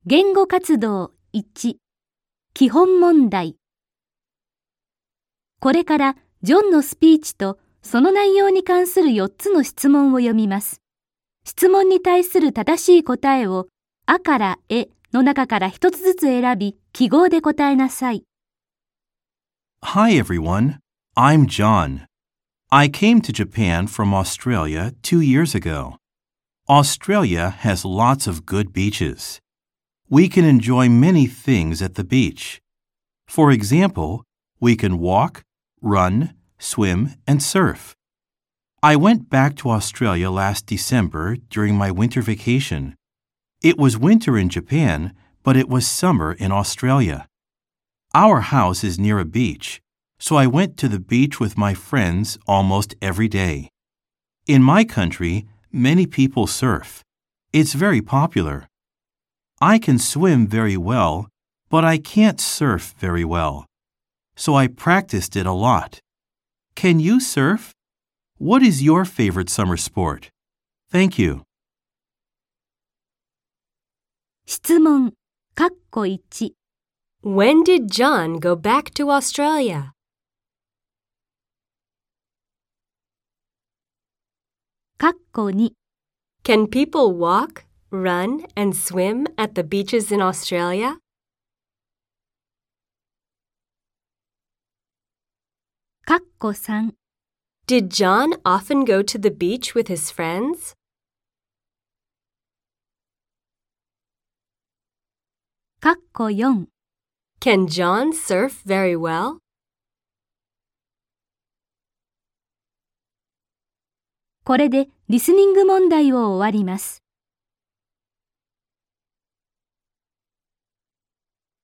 言語活動1、基本問題。これからジョンのスピーチとその内容に関する4つの質問を読みます。質問に対する正しい答えを、あからえの中から1つずつ選び、記号で答えなさい。 Hi everyone, I'm John. I came to Japan from Australia 2 years ago. Australia has lots of good beaches. We can enjoy many things at the beach. For example, we can walk, run, swim, and surf. I went back to Australia last December during my winter vacation. It was winter in Japan, but it was summer in Australia. Our house is near a beach, so I went to the beach with my friends almost every day. In my country, many people surf. It's very popular. I can swim very well, but I can't surf very well. So I practiced it a lot. Can you surf? What is your favorite summer sport? Thank you. 質問、1。 When did John go back to Australia? 2。 Can people walk, run, and swim at the beaches in Australia? 3。 Did John often go to the beach with his friends? 4。 Can John surf very well? これでリスニング問題を終わります。